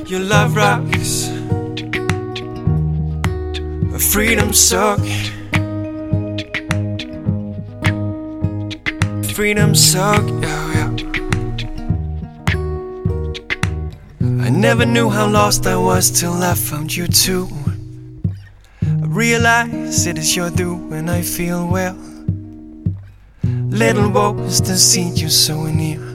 Your love rocks, freedom suck. Freedom suck, yeah, yeah. I never knew how lost I was till I found you too. I realize it is your due when I feel well. Little woes to see you so near.